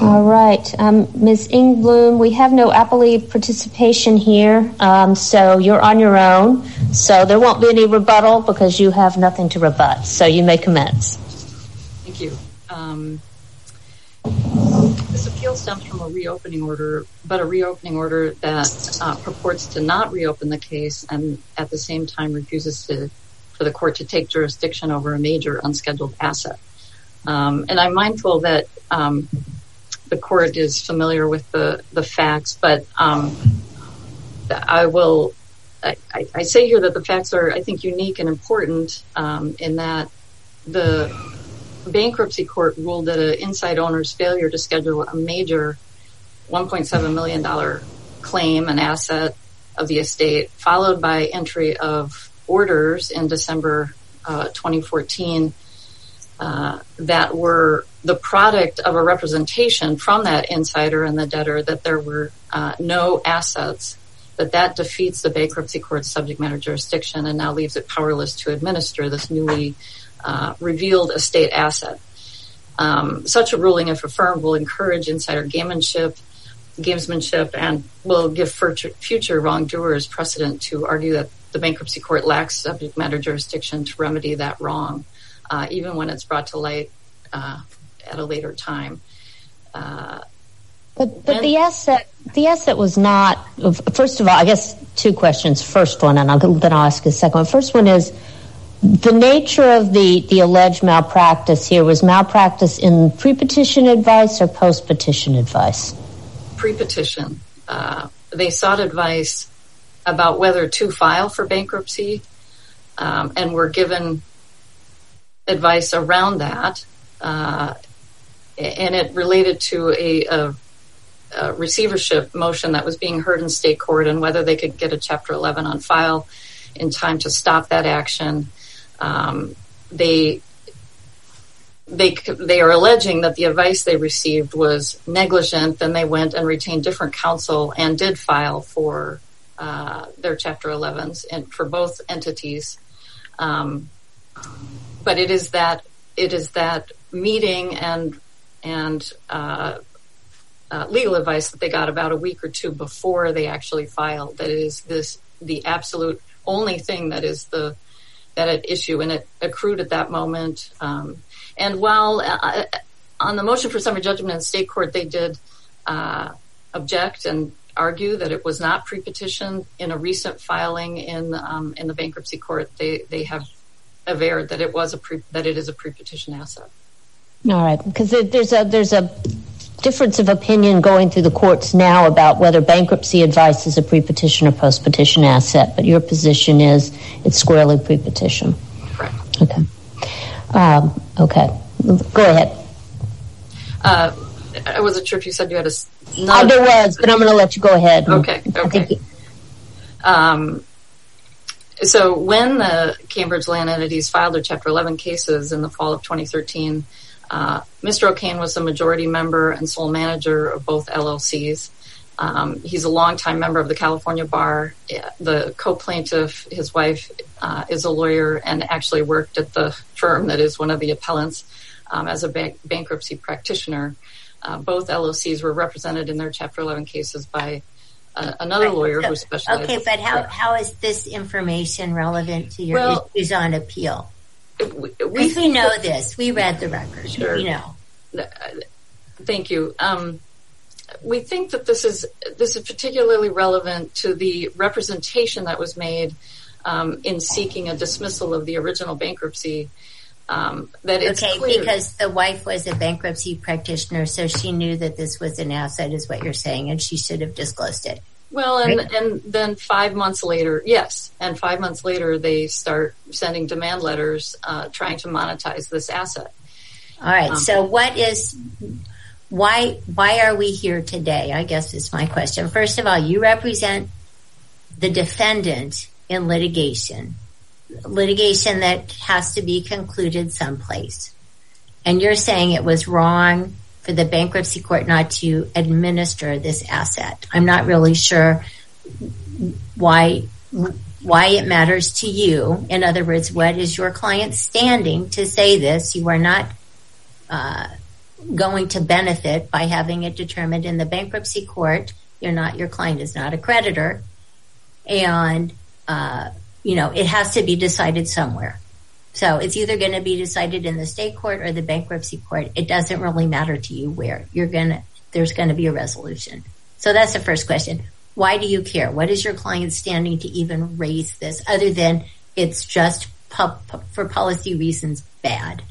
All right. Ms. Ingblom, we have no appellee participation here, so you're on your own. So there won't be any rebuttal because you have nothing to rebut. So you may commence. Thank you. This appeal stems from a reopening order, but a reopening order that purports to not reopen the case and at the same time refuses for the court to take jurisdiction over a major unscheduled asset. And I'm mindful that the court is familiar with the facts, but I say here that the facts are, I think, unique and important in that the bankruptcy court ruled that an inside owner's failure to schedule a major $1.7 million claim, an asset of the estate, followed by entry of orders in December 2014 that were the product of a representation from that insider and the debtor that there were no assets, that defeats the bankruptcy court's subject matter jurisdiction and now leaves it powerless to administer this newly revealed estate asset. Such a ruling, if affirmed, will encourage insider gamesmanship, and will give future wrongdoers precedent to argue that the bankruptcy court lacks subject matter jurisdiction to remedy that wrong, even when it's brought to light at a later time. But the asset was not. First of all, I guess two questions. First one, and then I'll ask a second one. First one is the nature of the alleged malpractice here. Was malpractice in pre-petition advice or post-petition advice? Pre-petition. They sought advice about whether to file for bankruptcy, and were given advice around that, and it related to a receivership motion that was being heard in state court and whether they could get a Chapter 11 on file in time to stop that action. They are alleging that the advice they received was negligent. Then they went and retained different counsel and did file for their Chapter 11s and for both entities. But it is that meeting and legal advice that they got about a week or two before they actually filed that is the absolute only thing that at issue, and it accrued at that moment. And while on the motion for summary judgment in state court, they did object and argue that it was not pre-petition. In a recent filing in the bankruptcy court, they have averred that it is a pre-petition asset. All right, because there's a difference of opinion going through the courts now about whether bankruptcy advice is a pre-petition or post-petition asset, but your position is it's squarely pre-petition. Correct. Okay. Okay. Go ahead. I wasn't sure if you said you had a... There was, but I'm going to let you go ahead. Okay. So when the Cambridge land entities filed their Chapter 11 cases in the fall of 2013, Mr. O'Kane was the majority member and sole manager of both LLCs. He's a longtime member of the California Bar. The co-plaintiff, his wife, is a lawyer and actually worked at the firm that is one of the appellants as a bankruptcy practitioner. Both LLCs were represented in their Chapter 11 cases by another lawyer who specializes. Okay, but how is this information relevant to your issues on appeal? We know this. We read the record. Sure. We know. Thank you. We think that this is particularly relevant to the representation that was made in seeking a dismissal of the original bankruptcy. Because the wife was a bankruptcy practitioner, so she knew that this was an asset, is what you're saying, and she should have disclosed it. Well, and then 5 months later, yes, and 5 months later they start sending demand letters trying to monetize this asset. All right. So why are we here today? I guess is my question. First of all, you represent the defendant in litigation that has to be concluded someplace. And you're saying it was wrong for the bankruptcy court not to administer this asset. I'm not really sure why it matters to you. In other words, what is your client standing to say this? You are not going to benefit by having it determined in the bankruptcy court. Your client is not a creditor, and it has to be decided somewhere. So it's either going to be decided in the state court or the bankruptcy court. It doesn't really matter to you where there's going to be a resolution. So that's the first question. Why do you care? What is your client standing to even raise this, other than it's just for policy reasons bad?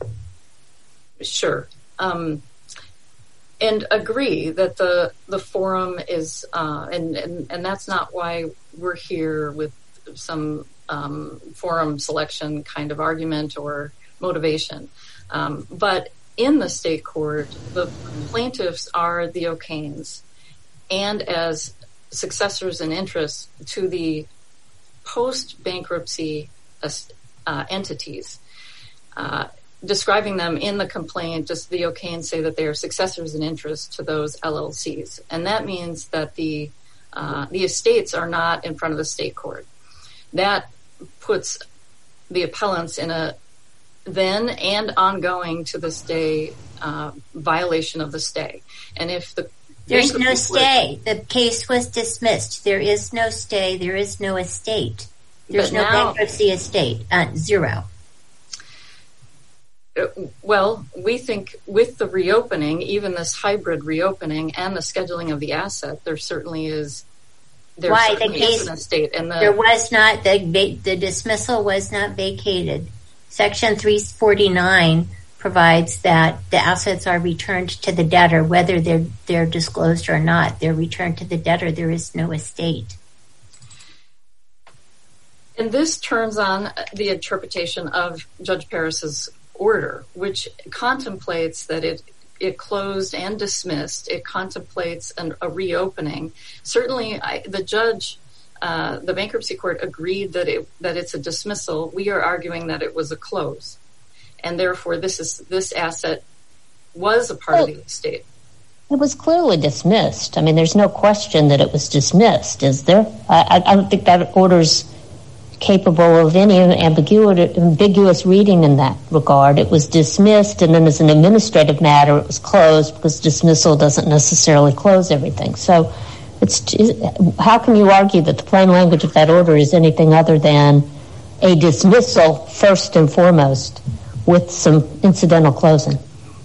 Sure. And agree that the forum is, and that's not why we're here with some forum selection kind of argument or motivation. But in the state court, the plaintiffs are the O'Kanes, and as successors in interest to the post-bankruptcy entities, describing them in the complaint, just the O'Kanes say that they are successors in interest to those LLCs. And that means that the estates are not in front of the state court. That puts the appellants in a then and ongoing to this day violation of the stay. And if there's no stay, the case was dismissed. There is no stay. There is no estate. There's no bankruptcy estate. Zero. Well, we think with the reopening, even this hybrid reopening and the scheduling of the asset, there certainly is. Why the case? An estate, and there was not the dismissal was not vacated. Section 349 provides that the assets are returned to the debtor, whether they're disclosed or not. They're returned to the debtor. There is no estate. And this turns on the interpretation of Judge Paris's order, which contemplates that it closed and dismissed. It contemplates a reopening. Certainly, the judge, the bankruptcy court, agreed that it's a dismissal. We are arguing that it was a close, and therefore this asset was a part of the estate. It was clearly dismissed. I mean, there's no question that it was dismissed, is there? I don't think that order's capable of any ambiguous reading in that regard. It was dismissed, and then as an administrative matter, it was closed, because dismissal doesn't necessarily close everything. So how can you argue that the plain language of that order is anything other than a dismissal first and foremost with some incidental closing?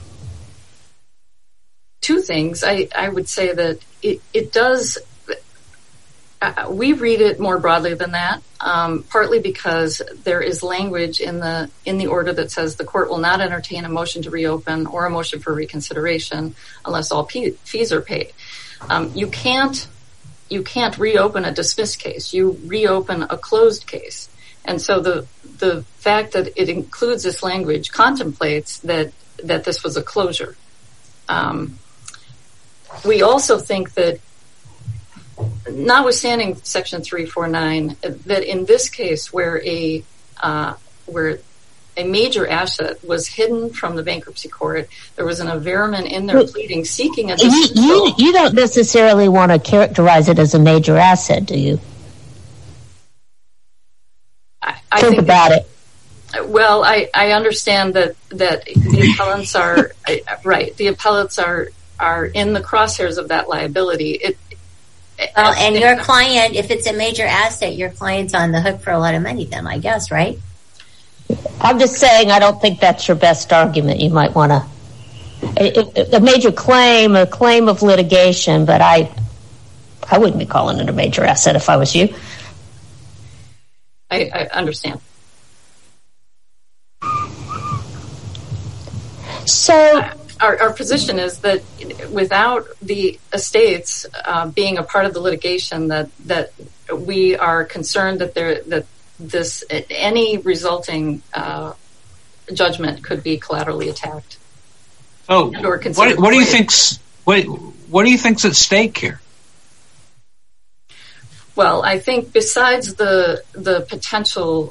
Two things. I would say that it does. We read it more broadly than that, partly because there is language in the order that says the court will not entertain a motion to reopen or a motion for reconsideration unless all fees are paid. You can't reopen a dismissed case. You reopen a closed case. And so the fact that it includes this language contemplates that this was a closure. We also think that, notwithstanding Section 349, that in this case where a major asset was hidden from the bankruptcy court, there was an averment in their pleading seeking a dismissal. You don't necessarily want to characterize it as a major asset, do you? I think about it. Well, I understand that the appellants are right. The appellants are in the crosshairs of that liability. And your client, if it's a major asset, your client's on the hook for a lot of money then, I guess, right? I'm just saying I don't think that's your best argument. You might want to... A major claim, a claim of litigation, but I wouldn't be calling it a major asset if I was you. I understand. So... Our position is that without the estates being a part of the litigation, that we are concerned that any resulting judgment could be collaterally attacked. Oh, what do you think's at stake here? Well, I think besides the potential.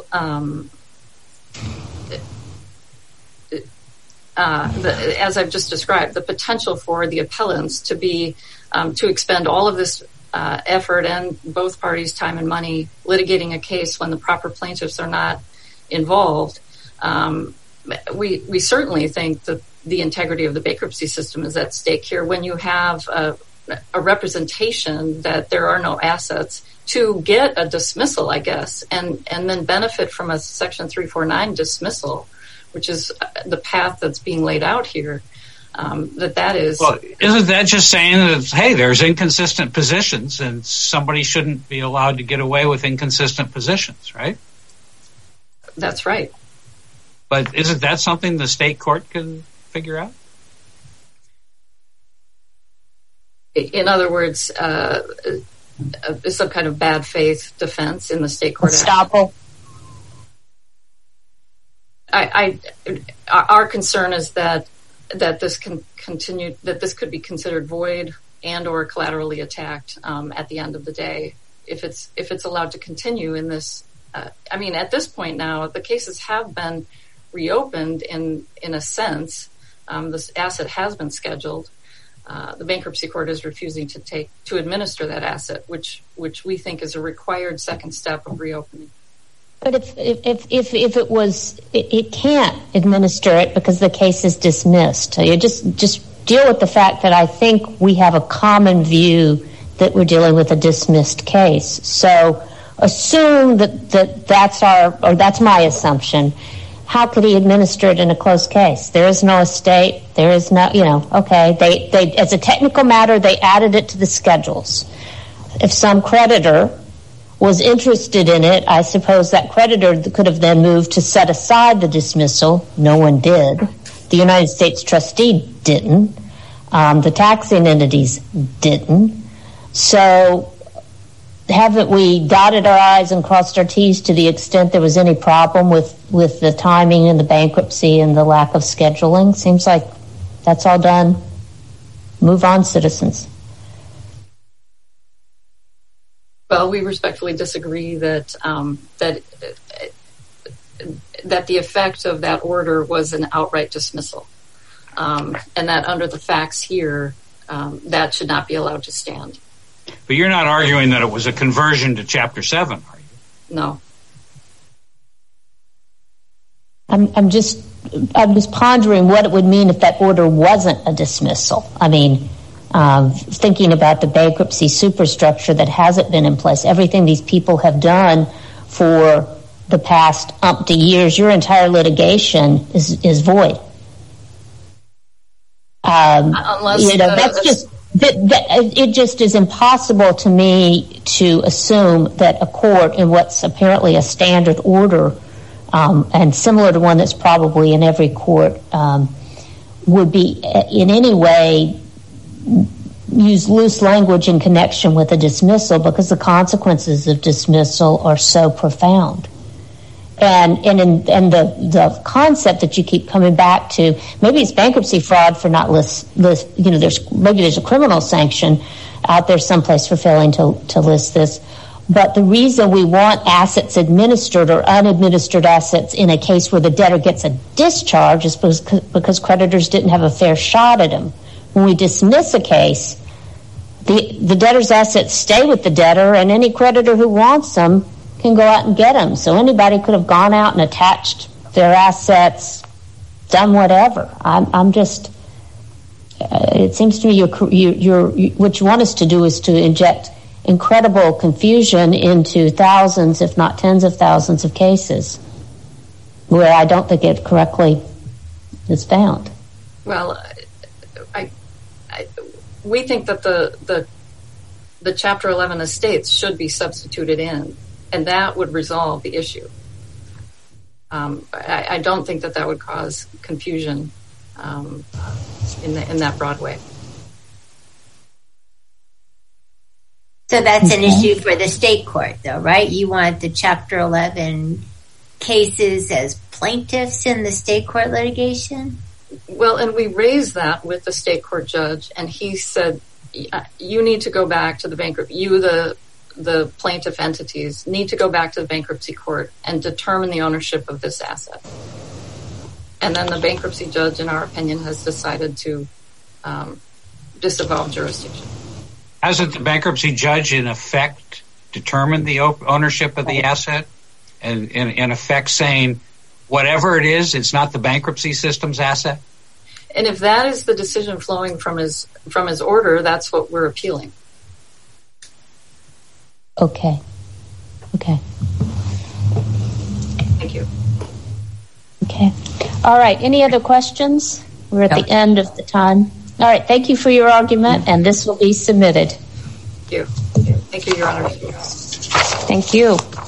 As I've just described, the potential for the appellants to expend all of this effort and both parties' time and money litigating a case when the proper plaintiffs are not involved. We certainly think that the integrity of the bankruptcy system is at stake here. When you have a representation that there are no assets, to get a dismissal, I guess, and then benefit from a Section 349 dismissal, which is the path that's being laid out here, that is... Well, isn't that just saying that, hey, there's inconsistent positions and somebody shouldn't be allowed to get away with inconsistent positions, right? That's right. But isn't that something the state court can figure out? In other words, some kind of bad faith defense in the state court. Estoppel. Our concern is that this can continue, that this could be considered void and or collaterally attacked at the end of the day if it's allowed to continue in this. I mean, at this point now, the cases have been reopened in a sense. This asset has been scheduled. The bankruptcy court is refusing to administer that asset, which we think is a required second step of reopening. But if it can't administer it because the case is dismissed. You just deal with the fact that I think we have a common view that we're dealing with a dismissed case. So assume that's my assumption. How could he administer it in a closed case? There is no estate. There is no, okay. They as a technical matter, they added it to the schedules. If some creditor was interested in it, I suppose that creditor could have then moved to set aside the dismissal. No one did. The United States trustee didn't. The taxing entities didn't. So haven't we dotted our I's and crossed our T's to the extent there was any problem with the timing and the bankruptcy and the lack of scheduling? Seems like that's all done. Move on, citizens. Well, we respectfully disagree that the effect of that order was an outright dismissal, and that under the facts here, that should not be allowed to stand. But you're not arguing that it was a conversion to Chapter 7, are you? No. I'm just pondering what it would mean if that order wasn't a dismissal. I mean, thinking about the bankruptcy superstructure that hasn't been in place, everything these people have done for the past umpty years, your entire litigation is void. It just is impossible to me to assume that a court in what's apparently a standard order, and similar to one that's probably in every court, would be in any way use loose language in connection with a dismissal, because the consequences of dismissal are so profound. And the concept that you keep coming back to, maybe it's bankruptcy fraud for not there's a criminal sanction out there someplace for failing to list this. But the reason we want assets administered or unadministered assets in a case where the debtor gets a discharge is because creditors didn't have a fair shot at them. When we dismiss a case, the debtor's assets stay with the debtor, and any creditor who wants them can go out and get them. So anybody could have gone out and attached their assets, done whatever. I'm just. It seems to me what you want us to do is to inject incredible confusion into thousands, if not tens of thousands, of cases where I don't think it correctly is found. Well, we think that the Chapter 11 estates should be substituted in, and that would resolve the issue. I don't think that would cause confusion in that broad way. So that's an issue for the state court, though, right? You want the Chapter 11 cases as plaintiffs in the state court litigation? Well, and we raised that with the state court judge, and he said, you need to go back to the bankruptcy, the plaintiff entities need to go back to the bankruptcy court and determine the ownership of this asset. And then the bankruptcy judge, in our opinion, has decided to disavow jurisdiction. Hasn't the bankruptcy judge, in effect, determined the ownership of the asset? And in effect saying, whatever it is, it's not the bankruptcy system's asset? And if that is the decision flowing from his order, that's what we're appealing. Okay. Thank you. Okay. All right. Any other questions? We're at the end of the time. All right. Thank you for your argument, and this will be submitted. Thank you. Thank you, Your Honor. Thank you.